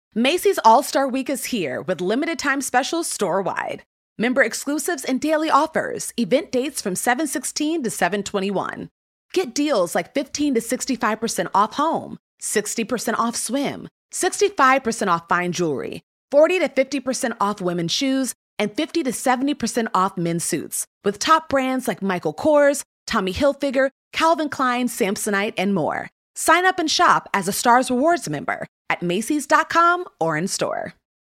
Macy's All-Star Week is here with limited-time specials store-wide. Member exclusives and daily offers, event dates from 7/16 to 7/21. Get deals like 15 to 65% off home, 60% off swim, 65% off fine jewelry, 40 to 50% off women's shoes, and 50 to 70% off men's suits, with top brands like Michael Kors, Tommy Hilfiger, Calvin Klein, Samsonite, and more. Sign up and shop as a Stars Rewards member at Macy's.com or in store.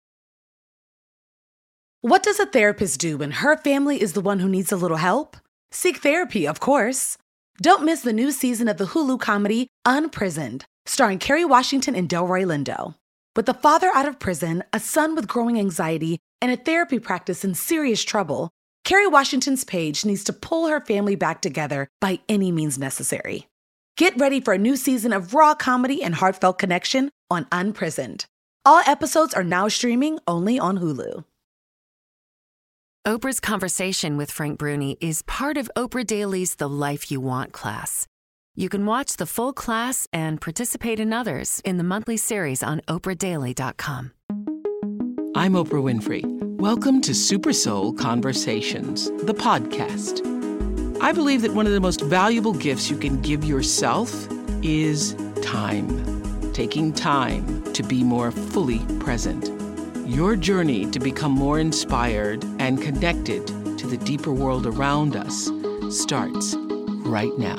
What does a therapist do when her family is the one who needs a little help? Seek therapy, of course. Don't miss the new season of the Hulu comedy Unprisoned, starring Kerry Washington and Delroy Lindo. With a father out of prison, a son with growing anxiety, and a therapy practice in serious trouble, Kerry Washington's Paige needs to pull her family back together by any means necessary. Get ready for a new season of raw comedy and heartfelt connection on Unprisoned. All episodes are now streaming only on Hulu. Oprah's conversation with Frank Bruni is part of Oprah Daily's The Life You Want class. You can watch the full class and participate in others in the monthly series on oprahdaily.com. I'm Oprah Winfrey. Welcome to Super Soul Conversations, the podcast. I believe that one of the most valuable gifts you can give yourself is time. Taking time to be more fully present. Your journey to become more inspired and connected to the deeper world around us starts right now.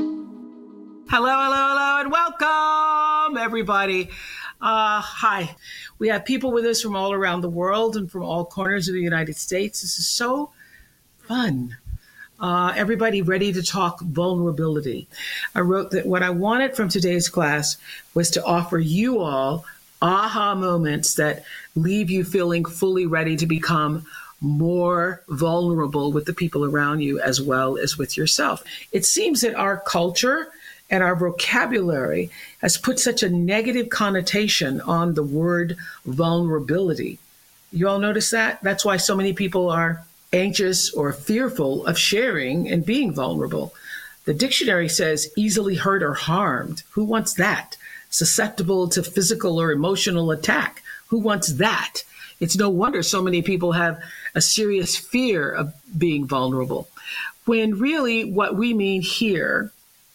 Hello, and welcome, everybody. Hi. We have people with us from all around the world and from all corners of the United States. This is so fun. Everybody ready to talk vulnerability. I wrote that what I wanted from today's class was to offer you all aha moments that leave you feeling fully ready to become more vulnerable with the people around you as well as with yourself. It seems that our culture and our vocabulary has put such a negative connotation on the word vulnerability. You all notice that? That's why so many people are anxious or fearful of sharing and being vulnerable. The dictionary says easily hurt or harmed. Who wants that? Susceptible to physical or emotional attack. Who wants that? It's no wonder so many people have a serious fear of being vulnerable, when really what we mean here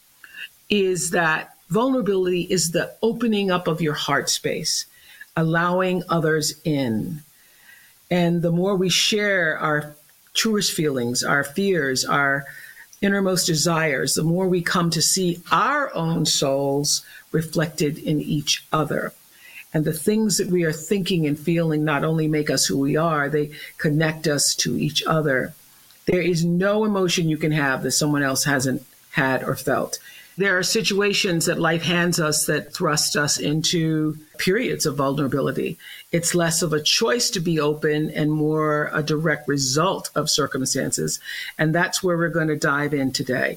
is that vulnerability is the opening up of your heart space, allowing others in. And the more we share our truest feelings, our fears, our innermost desires, the more we come to see our own souls reflected in each other. And the things that we are thinking and feeling not only make us who we are, they connect us to each other. There is no emotion you can have that someone else hasn't had or felt. There are situations that life hands us that thrust us into periods of vulnerability. It's less of a choice to be open and more a direct result of circumstances. And that's where we're going to dive in today.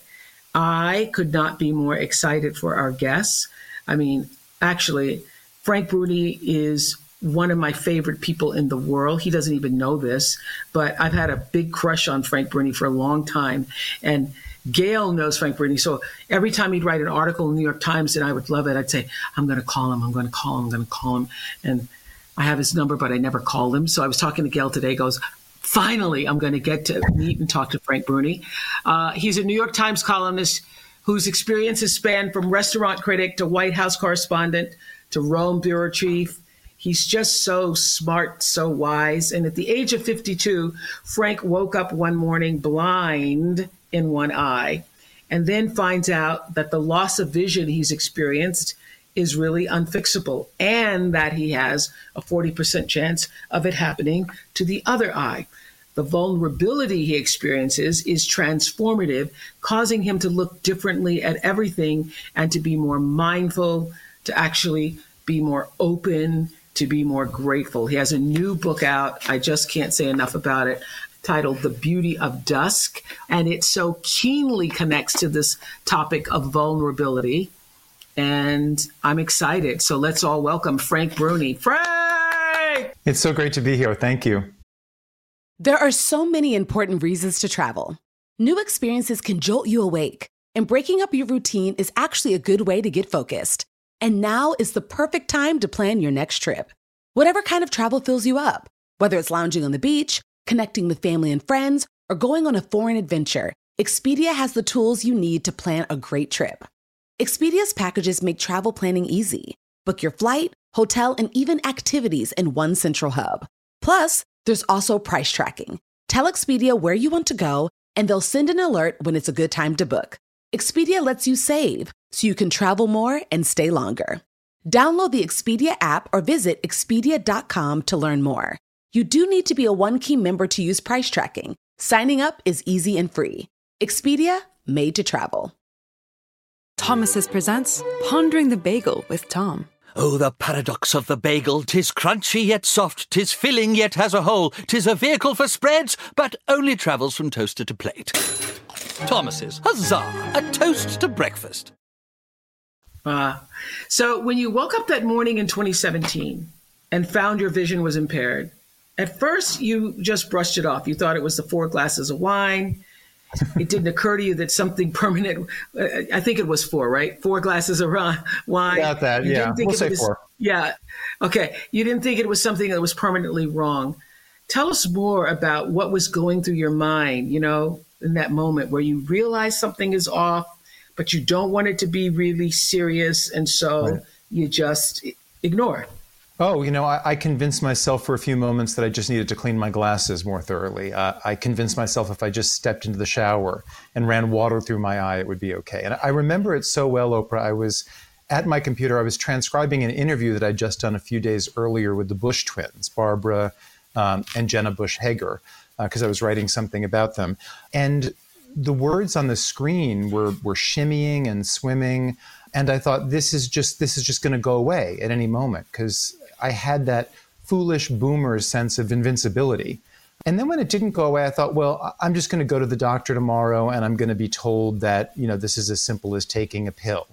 I could not be more excited for our guests. I mean, actually, Frank Bruni is one of my favorite people in the world. He doesn't even know this, but I've had a big crush on Frank Bruni for a long time. And Gail knows Frank Bruni. So every time he'd write an article in the New York Times and I would love it, I'd say, I'm going to call him. And I have his number, but I never called him. So I was talking to Gail today, goes, finally, I'm going to get to meet and talk to Frank Bruni. He's a New York Times columnist whose experiences span from restaurant critic to White House correspondent to Rome bureau chief. He's just so smart, so wise. And at the age of 52, Frank woke up one morning blind in one eye, and then finds out that the loss of vision he's experienced is really unfixable, and that he has a 40% chance of it happening to the other eye. The vulnerability he experiences is transformative, causing him to look differently at everything and to be more mindful, to actually be more open, to be more grateful. He has a new book out. I just can't say enough about it, titled The Beauty of Dusk. And it so keenly connects to this topic of vulnerability. And I'm excited. So let's all welcome Frank Bruni. Frank! It's so great to be here. Thank you. There are so many important reasons to travel. New experiences can jolt you awake, and breaking up your routine is actually a good way to get focused. And now is the perfect time to plan your next trip. Whatever kind of travel fills you up, whether it's lounging on the beach, connecting with family and friends, or going on a foreign adventure, Expedia has the tools you need to plan a great trip. Expedia's packages make travel planning easy. Book your flight, hotel, and even activities in one central hub. Plus, there's also price tracking. Tell Expedia where you want to go, and they'll send an alert when it's a good time to book. Expedia lets you save, so you can travel more and stay longer. Download the Expedia app or visit Expedia.com to learn more. You do need to be a One Key member to use price tracking. Signing up is easy and free. Expedia, made to travel. Thomas's presents Pondering the Bagel with Tom. Oh, the paradox of the bagel. 'Tis crunchy yet soft, 'tis filling yet has a hole. 'Tis a vehicle for spreads, but only travels from toaster to plate. Thomas's, huzzah! A toast to breakfast. So when you woke up that morning in 2017 and found your vision was impaired, at first you just brushed it off. You thought it was the 4 glasses of wine. It didn't occur to you that something permanent, I think it was 4, right? 4 glasses of wine. Got that, yeah. We'll say 4. Yeah. Okay. You didn't think it was something that was permanently wrong. Tell us more about what was going through your mind, in that moment where you realize something is off, but you don't want it to be really serious. And so you just ignore it. Oh, I convinced myself for a few moments that I just needed to clean my glasses more thoroughly. I convinced myself if I just stepped into the shower and ran water through my eye, it would be okay. And I remember it so well, Oprah. I was at my computer. I was transcribing an interview that I'd just done a few days earlier with the Bush twins, Barbara and Jenna Bush Hager, because I was writing something about them. And the words on the screen were shimmying and swimming. And I thought, this is just going to go away at any moment, because I had that foolish boomer sense of invincibility. And then when it didn't go away, I thought, well, I'm just going to go to the doctor tomorrow and I'm going to be told that, this is as simple as taking a pill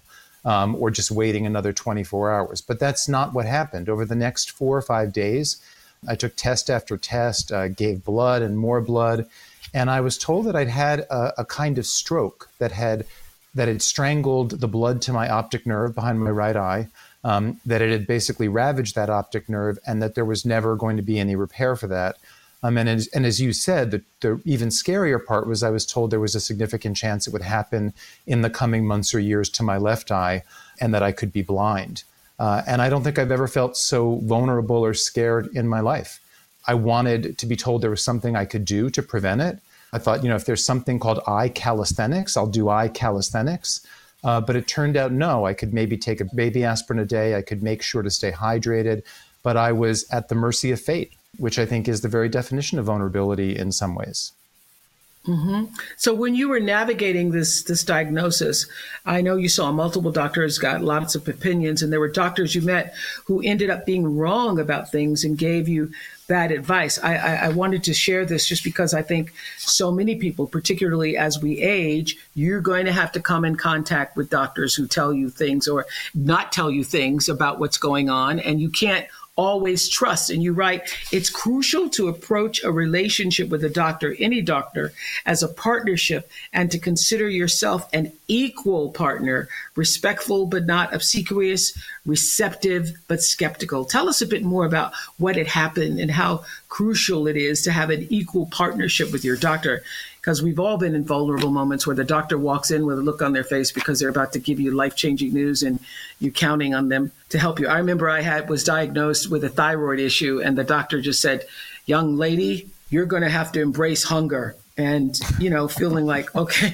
or just waiting another 24 hours. But that's not what happened. Over the next 4 or 5 days, I took test after test, gave blood and more blood. And I was told that I'd had a kind of stroke that had strangled the blood to my optic nerve behind my right eye, that it had basically ravaged that optic nerve, and that there was never going to be any repair for that. And as you said, the even scarier part was I was told there was a significant chance it would happen in the coming months or years to my left eye, and that I could be blind. And I don't think I've ever felt so vulnerable or scared in my life. I wanted to be told there was something I could do to prevent it. I thought, if there's something called eye calisthenics, I'll do eye calisthenics. But it turned out, no, I could maybe take a baby aspirin a day. I could make sure to stay hydrated. But I was at the mercy of fate, which I think is the very definition of vulnerability in some ways. Mm-hmm. So when you were navigating this diagnosis, I know you saw multiple doctors, got lots of opinions, and there were doctors you met who ended up being wrong about things and gave you bad advice. I wanted to share this just because I think so many people, particularly as we age, you're going to have to come in contact with doctors who tell you things or not tell you things about what's going on, and you can't always trust. And you write, it's crucial to approach a relationship with a doctor, any doctor, as a partnership, and to consider yourself an equal partner, respectful but not obsequious, receptive but skeptical. Tell us a bit more about what had happened and how crucial it is to have an equal partnership with your doctor, because we've all been in vulnerable moments where the doctor walks in with a look on their face because they're about to give you life-changing news and you're counting on them to help you. I remember I was diagnosed with a thyroid issue, and the doctor just said, young lady, you're going to have to embrace hunger. And, feeling like, okay,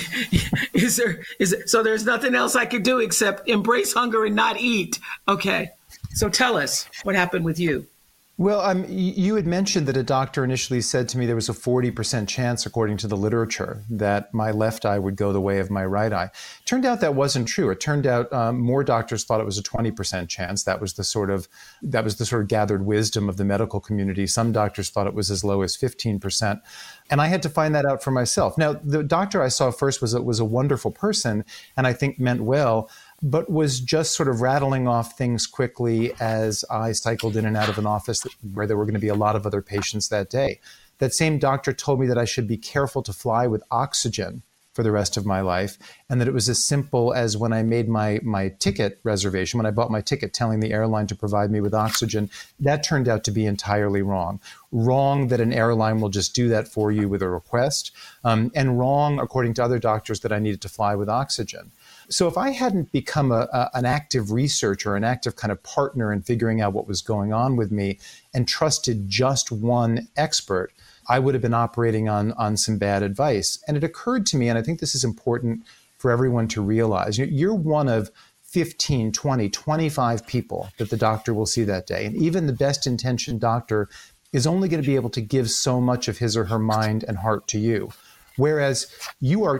so there's nothing else I could do except embrace hunger and not eat. Okay. So tell us what happened with you. Well, you had mentioned that a doctor initially said to me there was a 40% chance, according to the literature, that my left eye would go the way of my right eye. Turned out that wasn't true. It turned out more doctors thought it was a 20% chance. That was the sort of gathered wisdom of the medical community. Some doctors thought it was as low as 15%. And I had to find that out for myself. Now, the doctor I saw first was a wonderful person, and I think meant well, but was just sort of rattling off things quickly as I cycled in and out of an office where there were going to be a lot of other patients that day. That same doctor told me that I should be careful to fly with oxygen for the rest of my life, and that it was as simple as when I made my ticket reservation, when I bought my ticket, telling the airline to provide me with oxygen. That turned out to be entirely wrong. Wrong that an airline will just do that for you with a request, and wrong, according to other doctors, that I needed to fly with oxygen. So if I hadn't become an active researcher, an active kind of partner in figuring out what was going on with me and trusted just one expert, I would have been operating on some bad advice. And it occurred to me, and I think this is important for everyone to realize, you're one of 15, 20, 25 people that the doctor will see that day. And even the best intentioned doctor is only going to be able to give so much of his or her mind and heart to you. Whereas you're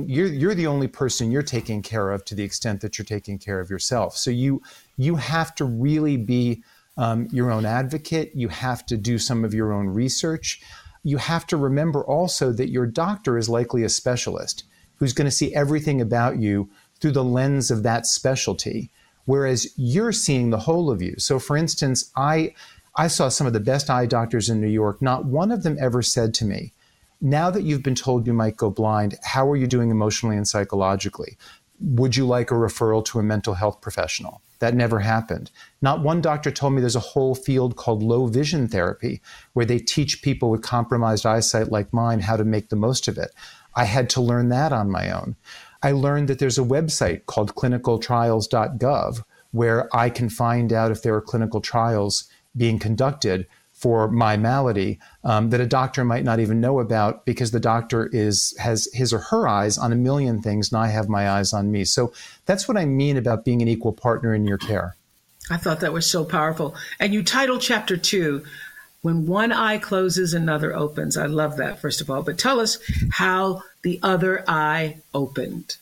the only person you're taking care of to the extent that you're taking care of yourself. So you have to really be your own advocate. You have to do some of your own research. You have to remember also that your doctor is likely a specialist who's going to see everything about you through the lens of that specialty, whereas you're seeing the whole of you. So for instance, I saw some of the best eye doctors in New York. Not one of them ever said to me, now that you've been told you might go blind, how are you doing emotionally and psychologically? Would you like a referral to a mental health professional? That never happened. Not one doctor told me there's a whole field called low vision therapy where they teach people with compromised eyesight like mine how to make the most of it. I had to learn that on my own. I learned that there's a website called clinicaltrials.gov where I can find out if there are clinical trials being conducted for my malady that a doctor might not even know about because the doctor has his or her eyes on a million things and I have my eyes on me. So that's what I mean about being an equal partner in your care. I thought that was so powerful. And you titled Chapter 2, When One Eye Closes, Another Opens. I love that, first of all. But tell us how the other eye opened.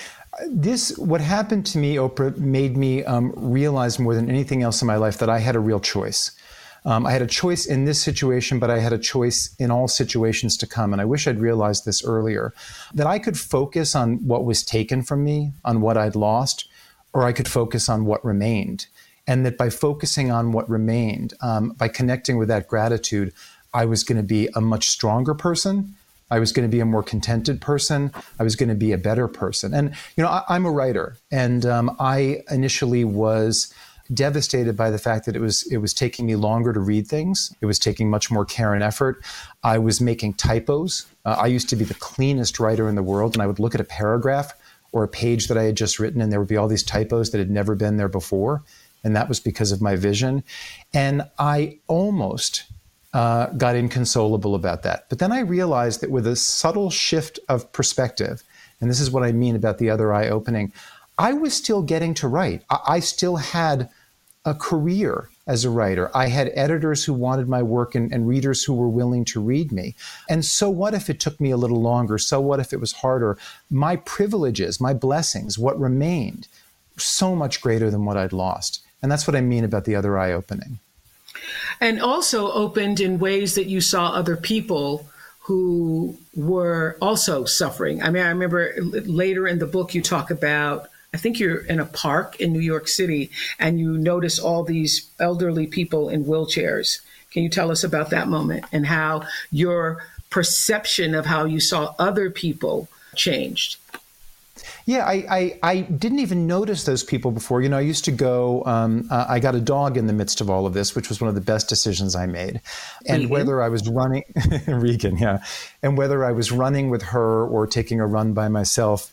What happened to me, Oprah, made me realize more than anything else in my life that I had a real choice. I had a choice in this situation, but I had a choice in all situations to come. And I wish I'd realized this earlier, that I could focus on what was taken from me, on what I'd lost, or I could focus on what remained. And that by focusing on what remained, by connecting with that gratitude, I was going to be a much stronger person. I was going to be a more contented person. I was going to be a better person. And, I'm a writer. And I initially was devastated by the fact that it was taking me longer to read things. It was taking much more care and effort. I was making typos. I used to be the cleanest writer in the world, and I would look at a paragraph or a page that I had just written, and there would be all these typos that had never been there before. And that was because of my vision. And I almost got inconsolable about that. But then I realized that with a subtle shift of perspective, and this is what I mean about the other eye opening, I was still getting to write. I still had a career as a writer. I had editors who wanted my work and readers who were willing to read me. And so what if it took me a little longer? So what if it was harder? My privileges, my blessings, what remained, so much greater than what I'd lost. And that's what I mean about the other eye opening. And also opened in ways that you saw other people who were also suffering. I mean, I remember later in the book you talk about, I think you're in a park in New York City and you notice all these elderly people in wheelchairs. Can you tell us about that moment and how your perception of how you saw other people changed? Yeah, I didn't even notice those people before. I used to go, I got a dog in the midst of all of this, which was one of the best decisions I made. And Regan? Whether I was running, Regan, yeah. And whether I was running with her or taking a run by myself,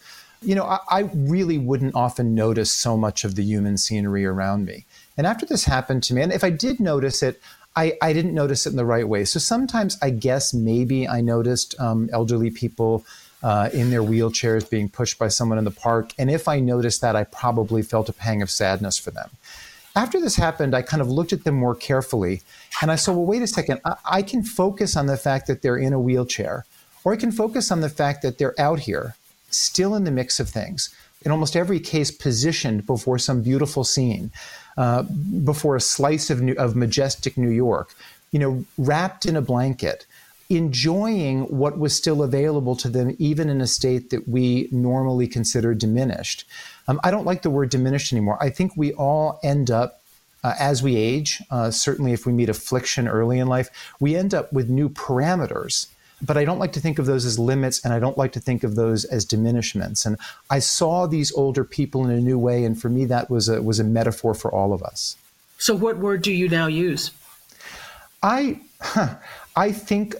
I really wouldn't often notice so much of the human scenery around me. And after this happened to me, and if I did notice it, I didn't notice it in the right way. So sometimes I guess maybe I noticed elderly people in their wheelchairs being pushed by someone in the park. And if I noticed that, I probably felt a pang of sadness for them. After this happened, I kind of looked at them more carefully. And I said, well, wait a second. I can focus on the fact that they're in a wheelchair, or I can focus on the fact that they're out here, still in the mix of things, in almost every case positioned before some beautiful scene, before a slice of majestic New York, wrapped in a blanket, enjoying what was still available to them, even in a state that we normally consider diminished. I don't like the word diminished anymore. I think we all end up, as we age, certainly if we meet affliction early in life, we end up with new parameters but I don't like to think of those as limits, and I don't like to think of those as diminishments. And I saw these older people in a new way, and for me, that was a metaphor for all of us. So what word do you now use? I think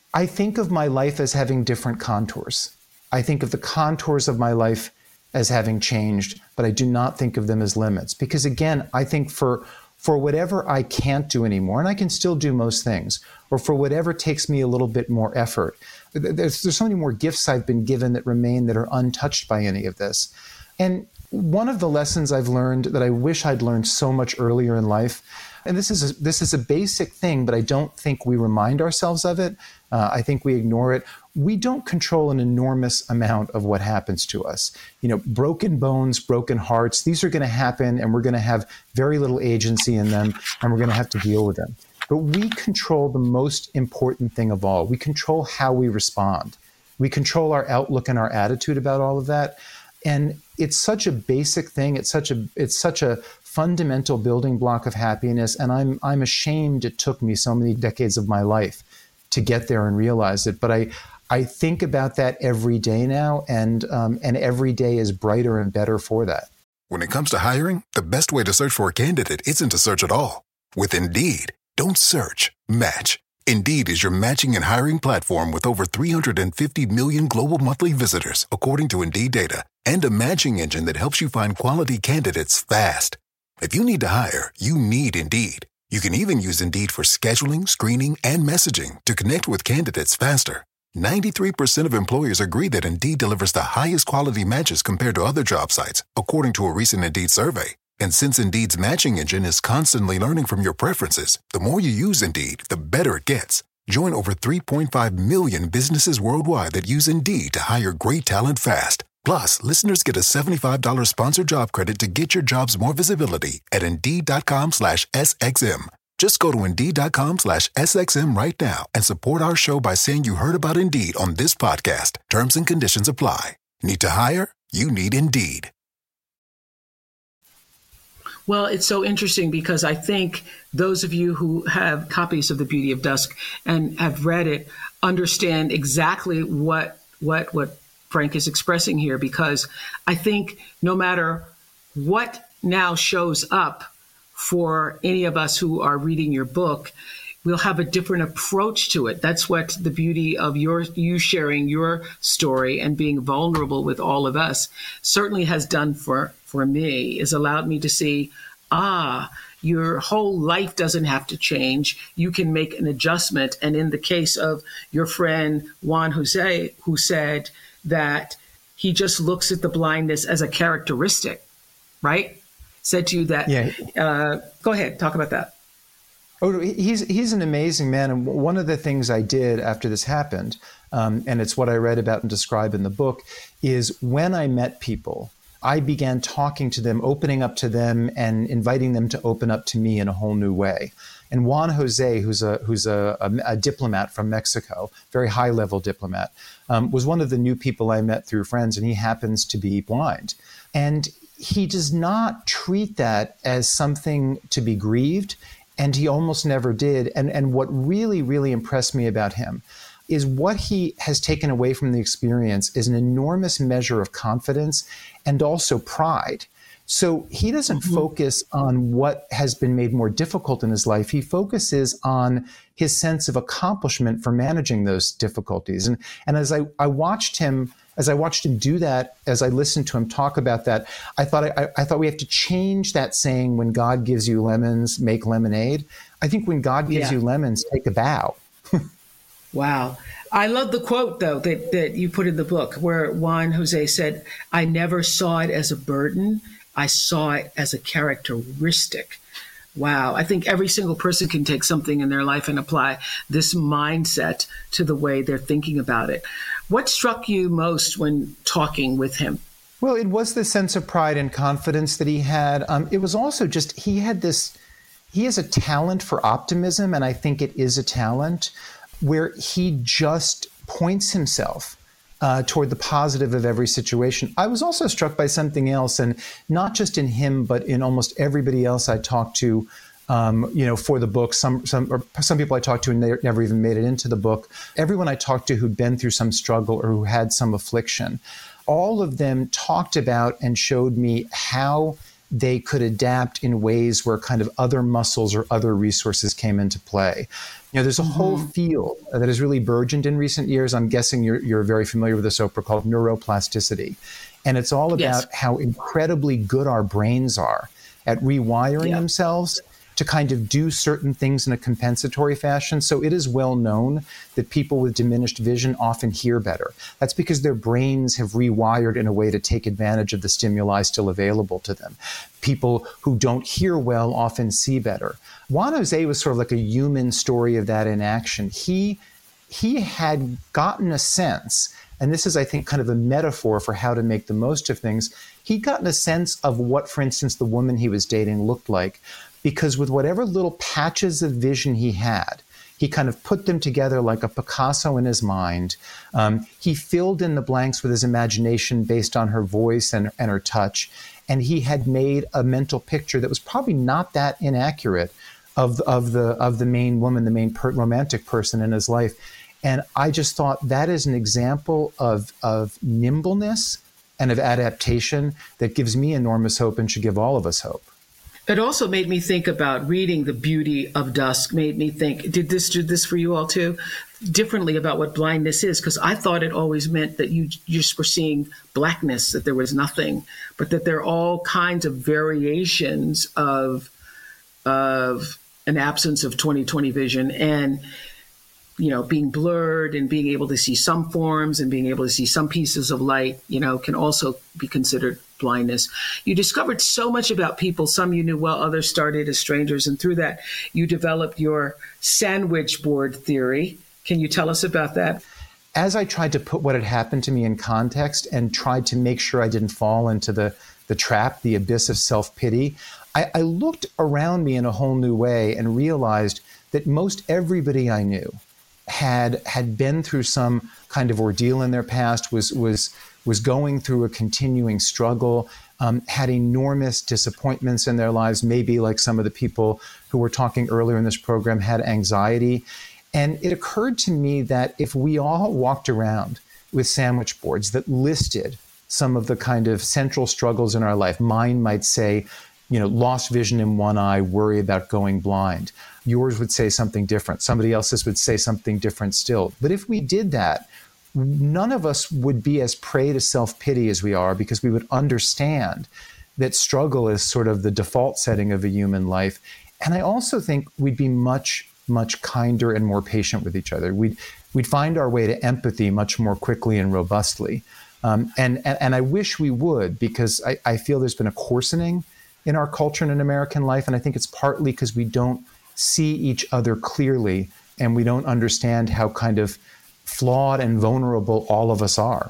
of my life as having different contours. I think of the contours of my life as having changed, but I do not think of them as limits. Because again, I think for whatever I can't do anymore, and I can still do most things, or for whatever takes me a little bit more effort, there's so many more gifts I've been given that remain that are untouched by any of this. And one of the lessons I've learned that I wish I'd learned so much earlier in life, and this is a basic thing, but I don't think we remind ourselves of it. I think we ignore it. We don't control an enormous amount of what happens to us. Broken bones, broken hearts, these are going to happen, and we're going to have very little agency in them, and we're going to have to deal with them. But we control the most important thing of all. We control how we respond. We control our outlook and our attitude about all of that. And it's such a basic thing. It's such a fundamental building block of happiness. And I'm ashamed it took me so many decades of my life to get there and realize it. But I think about that every day now, and every day is brighter and better for that. When it comes to hiring, the best way to search for a candidate isn't to search at all. With Indeed, don't search, match. Indeed is your matching and hiring platform with over 350 million global monthly visitors, according to Indeed data, and a matching engine that helps you find quality candidates fast. If you need to hire, you need Indeed. You can even use Indeed for scheduling, screening, and messaging to connect with candidates faster. 93% of employers agree that Indeed delivers the highest quality matches compared to other job sites, according to a recent Indeed survey. And since Indeed's matching engine is constantly learning from your preferences, the more you use Indeed, the better it gets. Join over 3.5 million businesses worldwide that use Indeed to hire great talent fast. Plus, listeners get a $75 sponsored job credit to get your jobs more visibility at Indeed.com/SXM. Just go to Indeed.com/SXM right now and support our show by saying you heard about Indeed on this podcast. Terms and conditions apply. Need to hire? You need Indeed. Well, it's so interesting because I think those of you who have copies of The Beauty of Dusk and have read it understand exactly what Frank is expressing here, because I think no matter what now shows up for any of us who are reading your book, we'll have a different approach to it. That's what the beauty of you sharing your story and being vulnerable with all of us certainly has done for me, is allowed me to see, your whole life doesn't have to change. You can make an adjustment. And in the case of your friend Juan Jose, who said that he just looks at the blindness as a characteristic, right? Said to you that, go ahead, talk about that. Oh, he's an amazing man. And one of the things I did after this happened, and it's what I read about and describe in the book, is when I met people, I began talking to them, opening up to them, and inviting them to open up to me in a whole new way. And Juan Jose, who's a diplomat from Mexico, very high-level diplomat, was one of the new people I met through friends, and he happens to be blind. And he does not treat that as something to be grieved, and he almost never did. And what really, really impressed me about him is what he has taken away from the experience is an enormous measure of confidence and also pride. So he doesn't focus on what has been made more difficult in his life. He focuses on his sense of accomplishment for managing those difficulties. And as I watched him do that, as I listened to him talk about that, I thought we have to change that saying, when God gives you lemons, make lemonade. I think when God gives you lemons, take a bow. Wow. I love the quote, though, that you put in the book, where Juan Jose said, I never saw it as a burden. I saw it as a characteristic. Wow. I think every single person can take something in their life and apply this mindset to the way they're thinking about it. What struck you most when talking with him? Well, it was the sense of pride and confidence that he had. It was also just, he has a talent for optimism, and I think it is a talent where he just points himself toward the positive of every situation. I was also struck by something else, and not just in him, but in almost everybody else I talked to for the book. Some people I talked to and they never even made it into the book. Everyone I talked to who'd been through some struggle or who had some affliction, all of them talked about and showed me how they could adapt in ways where kind of other muscles or other resources came into play. There's a whole field that has really burgeoned in recent years. I'm guessing you're very familiar with this, Oprah, called neuroplasticity. And it's all about how incredibly good our brains are at rewiring themselves to kind of do certain things in a compensatory fashion. So it is well known that people with diminished vision often hear better. That's because their brains have rewired in a way to take advantage of the stimuli still available to them. People who don't hear well often see better. Juan Jose was sort of like a human story of that in action. He had gotten a sense, and this is, I think, kind of a metaphor for how to make the most of things. He'd gotten a sense of what, for instance, the woman he was dating looked like, because with whatever little patches of vision he had, he kind of put them together like a Picasso in his mind. He filled in the blanks with his imagination based on her voice and her touch. And he had made a mental picture that was probably not that inaccurate of the main woman, the main romantic person in his life. And I just thought that is an example of nimbleness and of adaptation that gives me enormous hope and should give all of us hope. It also made me think about reading The Beauty of Dusk, made me think, did this for you all too? Differently about what blindness is, because I thought it always meant that you just were seeing blackness, that there was nothing, but that there are all kinds of variations of an absence of 20/20 vision, and being blurred and being able to see some forms and being able to see some pieces of light, can also be considered blindness. You discovered so much about people. Some you knew well, others started as strangers. And through that, you developed your sandwich board theory. Can you tell us about that? As I tried to put what had happened to me in context and tried to make sure I didn't fall into the trap, the abyss of self-pity, I looked around me in a whole new way and realized that most everybody I knew had been through some kind of ordeal in their past, was going through a continuing struggle, had enormous disappointments in their lives, maybe like some of the people who were talking earlier in this program had anxiety. And it occurred to me that if we all walked around with sandwich boards that listed some of the kind of central struggles in our life, mine might say, lost vision in one eye, worry about going blind. Yours would say something different. Somebody else's would say something different still. But if we did that, none of us would be as prey to self-pity as we are, because we would understand that struggle is sort of the default setting of a human life. And I also think we'd be much, much kinder and more patient with each other. We'd find our way to empathy much more quickly and robustly. And I wish we would, because I feel there's been a coarsening in our culture and in American life. And I think it's partly because we don't see each other clearly and we don't understand how kind of flawed and vulnerable all of us are.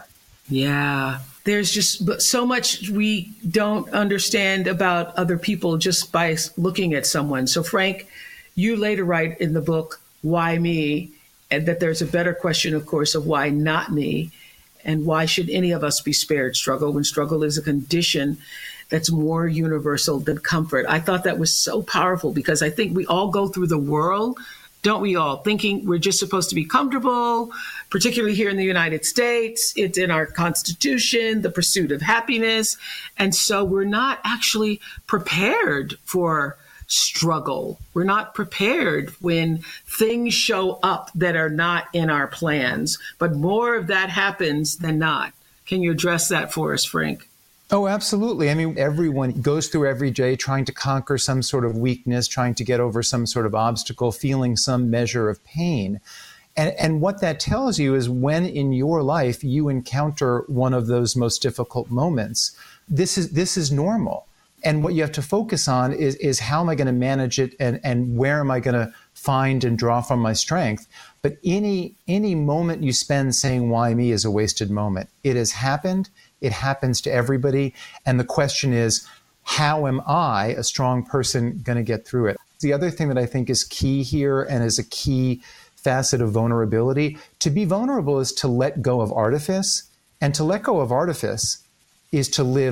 Yeah, there's just so much we don't understand about other people just by looking at someone. So Frank, you later write in the book, Why Me? And that there's a better question, of course, of why not me? And why should any of us be spared struggle when struggle is a condition that's more universal than comfort? I thought that was so powerful, because I think we all go through the world, don't we all, thinking we're just supposed to be comfortable, particularly here in the United States. It's in our Constitution, the pursuit of happiness. And so we're not actually prepared for struggle. We're not prepared when things show up that are not in our plans, but more of that happens than not. Can you address that for us, Frank? Oh, absolutely. I mean, everyone goes through every day trying to conquer some sort of weakness, trying to get over some sort of obstacle, feeling some measure of pain. And what that tells you is when in your life you encounter one of those most difficult moments, this is normal. And what you have to focus on is how am I going to manage it, and where am I going to find and draw from my strength. But any moment you spend saying, why me, is a wasted moment. It has happened. It happens to everybody. And the question is, how am I, a strong person, going to get through it? The other thing that I think is key here, and is a key facet of vulnerability, to be vulnerable is to let go of artifice. And to let go of artifice is to live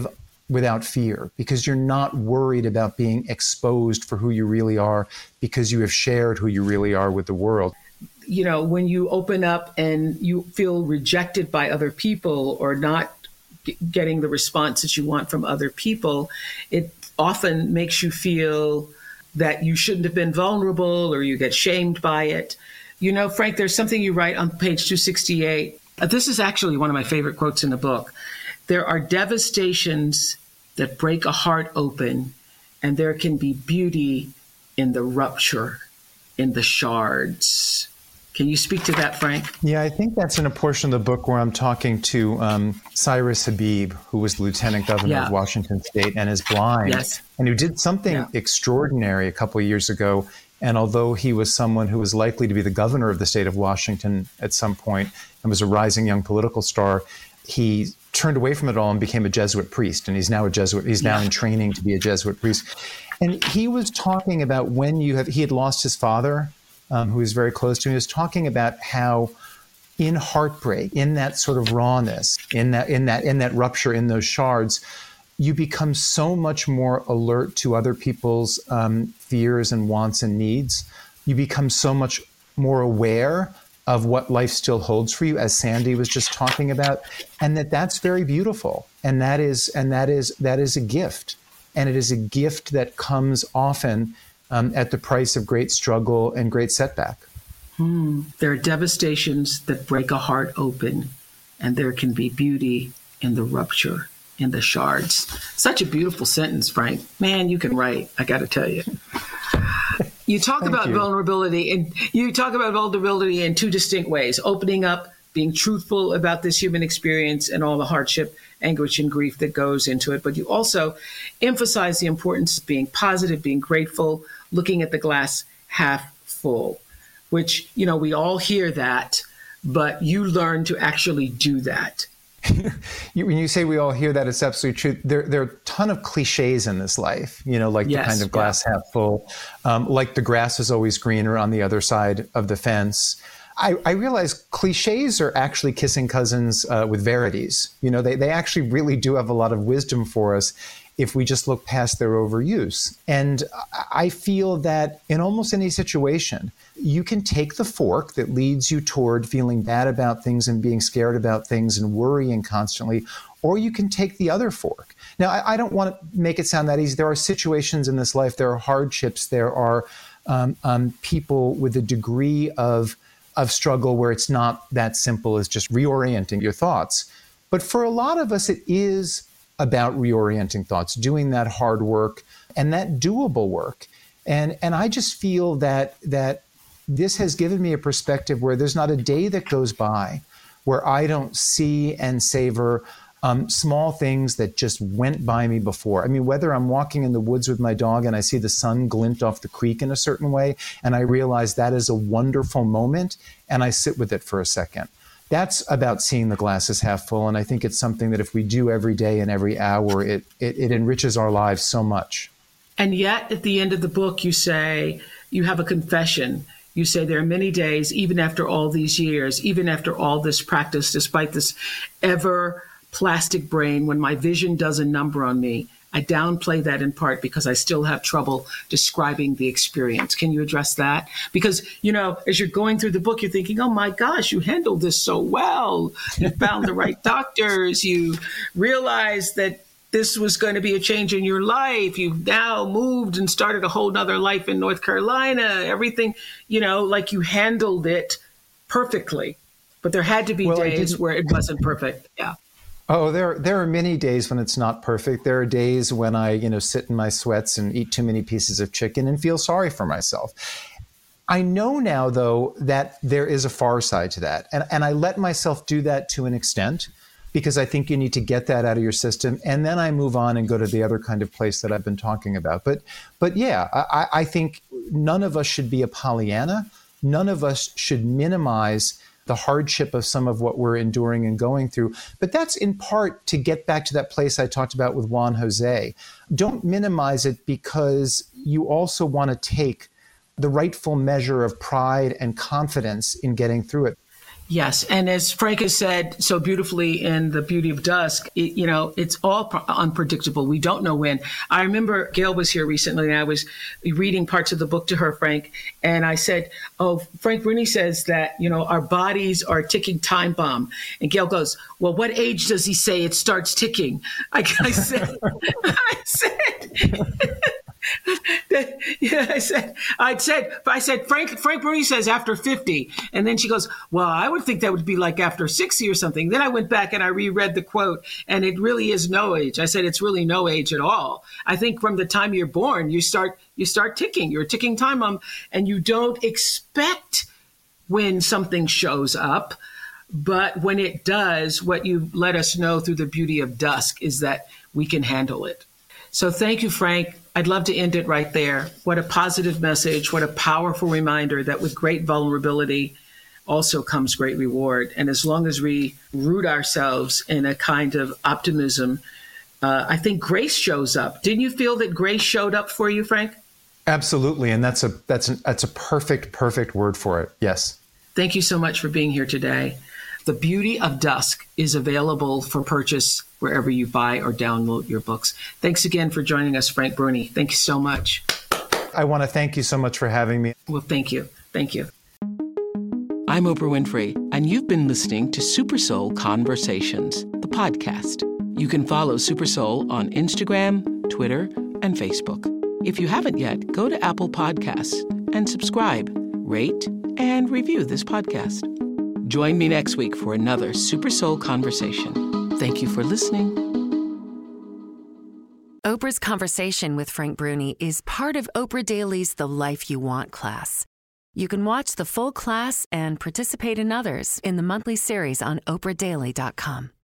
without fear, because you're not worried about being exposed for who you really are, because you have shared who you really are with the world. You know, when you open up and you feel rejected by other people or not getting the response that you want from other people, it often makes you feel that you shouldn't have been vulnerable, or you get shamed by it. You know, Frank, there's something you write on page 268. This is actually one of my favorite quotes in the book. There are devastations that break a heart open, and there can be beauty in the rupture, in the shards. Can you speak to that, Frank? Yeah, I think that's in a portion of the book where I'm talking to Cyrus Habib, who was the lieutenant governor of Washington State and is blind, and who did something extraordinary a couple of years ago. And although he was someone who was likely to be the governor of the state of Washington at some point and was a rising young political star, he turned away from it all and became a Jesuit priest. And he's now a Jesuit. He's now in training to be a Jesuit priest. And he was talking about when he had lost his father, who was very close to him. He was talking about how in heartbreak, in that sort of rawness, in that rupture, in those shards, you become so much more alert to other people's fears and wants and needs. You become so much more aware of what life still holds for you, as Sandy was just talking about, and that's very beautiful. And that is a gift. And it is a gift that comes often at the price of great struggle and great setback. There are devastations that break a heart open, and there can be beauty in the rupture, in the shards. Such a beautiful sentence, Frank. Man, you can write, I got to tell you. You talk about vulnerability, and you talk about vulnerability in two distinct ways: opening up, being truthful about this human experience and all the hardship, anguish, and grief that goes into it. But you also emphasize the importance of being positive, being grateful, looking at the glass half full, which, you know, we all hear that, but you learn to actually do that. When you say we all hear that, it's absolutely true. There are a ton of cliches in this life, you know, like the kind of glass half full, like the grass is always greener on the other side of the fence. I realize cliches are actually kissing cousins with verities. You know, they actually really do have a lot of wisdom for us if we just look past their overuse. And I feel that in almost any situation, you can take the fork that leads you toward feeling bad about things and being scared about things and worrying constantly, or you can take the other fork. Now, I don't want to make it sound that easy. There are situations in this life, there are hardships, there are people with a degree of struggle where it's not that simple as just reorienting your thoughts. But for a lot of us, it is about reorienting thoughts, doing that hard work and that doable work. And I just feel that this has given me a perspective where there's not a day that goes by where I don't see and savor small things that just went by me before. I mean, whether I'm walking in the woods with my dog and I see the sun glint off the creek in a certain way, and I realize that is a wonderful moment, and I sit with it for a second. That's about seeing the glass as half full, and I think it's something that if we do every day and every hour, it enriches our lives so much. And yet, at the end of the book, you say, you have a confession. You say there are many days, even after all these years, even after all this practice, despite this ever plastic brain, when my vision does a number on me, I downplay that in part because I still have trouble describing the experience. Can you address that? Because, you know, as you're going through the book, you're thinking, oh my gosh, you handled this so well. You found the right doctors. You realized that this was going to be a change in your life. You've now moved and started a whole nother life in North Carolina. Everything, you know, like you handled it perfectly. But there had to be days where it wasn't perfect. Yeah. Oh, there are many days when it's not perfect. There are days when I, sit in my sweats and eat too many pieces of chicken and feel sorry for myself. I know now, though, that there is a far side to that. And I let myself do that to an extent because I think you need to get that out of your system. And then I move on and go to the other kind of place that I've been talking about. But yeah, I think none of us should be a Pollyanna. None of us should minimize the hardship of some of what we're enduring and going through. But that's in part to get back to that place I talked about with Juan Jose. Don't minimize it because you also want to take the rightful measure of pride and confidence in getting through it. Yes. And as Frank has said so beautifully in The Beauty of Dusk, it's all unpredictable. We don't know when. I remember Gail was here recently and I was reading parts of the book to her, Frank, and I said, oh, Frank Bruni says that, our bodies are a ticking time bomb. And Gail goes, well, what age does he say it starts ticking? I said, I said, Frank Bruni says after 50. And then she goes, well, I would think that would be like after 60 or something. Then I went back and I reread the quote, and it really is no age. I said, it's really no age at all. I think from the time you're born, you start ticking. You're a ticking time bomb, and you don't expect when something shows up. But when it does, what you let us know through The Beauty of Dusk is that we can handle it. So thank you, Frank. I'd love to end it right there. What a positive message. What a powerful reminder that with great vulnerability also comes great reward. And as long as we root ourselves in a kind of optimism, I think grace shows up. Didn't you feel that grace showed up for you, Frank? Absolutely. And that's a perfect word for it. Yes. Thank you so much for being here today. The Beauty of Dusk is available for purchase wherever you buy or download your books. Thanks again for joining us, Frank Bruni. Thank you so much. I want to thank you so much for having me. Well, thank you. Thank you. I'm Oprah Winfrey, and you've been listening to Super Soul Conversations, the podcast. You can follow Super Soul on Instagram, Twitter, and Facebook. If you haven't yet, go to Apple Podcasts and subscribe, rate, and review this podcast. Join me next week for another Super Soul Conversation. Thank you for listening. Oprah's Conversation with Frank Bruni is part of Oprah Daily's The Life You Want class. You can watch the full class and participate in others in the monthly series on oprahdaily.com.